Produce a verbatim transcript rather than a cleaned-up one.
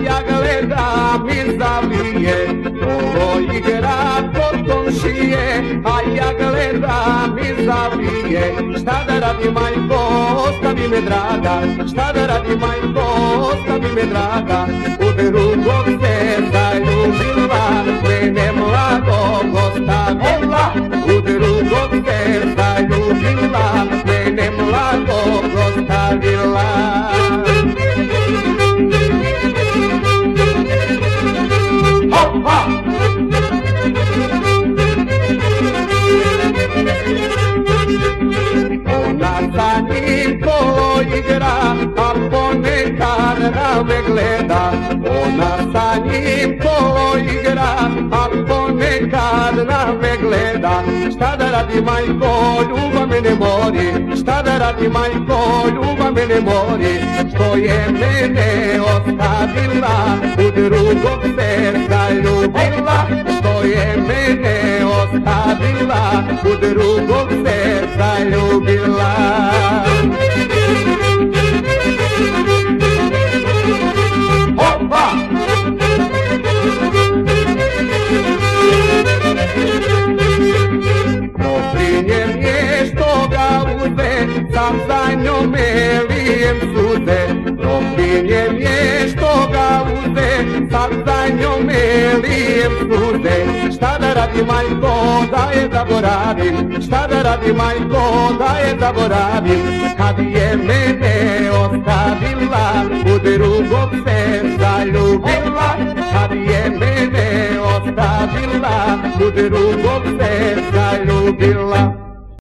ja gledam i zavije, ovo igra kod komšije, a ja gledam i zavije. Šta da radi majko, ostavi me draga, šta da radi majko, ostavi me draga. U drugog se zaljubila, mene mladog ostavila. U drugog se zaljubila, mene mladog ostavila. Ona sa njim kolo igra, a ponekad na me gleda. Ona sa njim kolo igra, a ponekad na me gleda. Šta da radi majko, ljubav me ne mori. Šta da radi majko, ljubav me ne mori. Što je mene ostavila, u drugog se zaljubila. Što je mene ostavila, u drugog se zaljubila. Opa! Proprinjem je što ga uze, sam za njome lijem suze. Proprinjem je što ga uze, sam za njome lijem suze. Šta da radi majko, da je zaboravim, šta da radi majko, da je zaboravim. Kad je mene ostavila, u drugog se zaljubila. Kad je mene ostavila, u drugog se zaljubila.